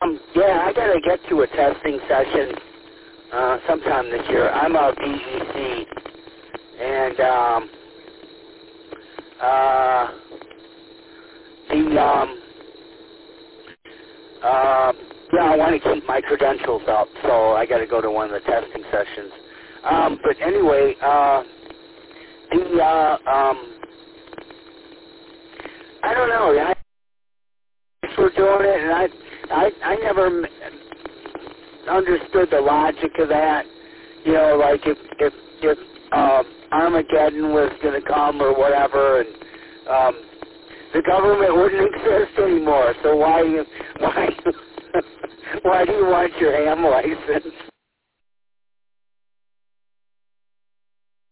Yeah, I gotta get to a testing session sometime this year. I'm a BEC, and yeah, I want to keep my credentials up, so I got to go to one of the testing sessions. But anyway, I don't know. I we're doing it, and I never understood the logic of that. You know, like if Armageddon was going to come or whatever, and the government wouldn't exist anymore. So why why do you want your ham license?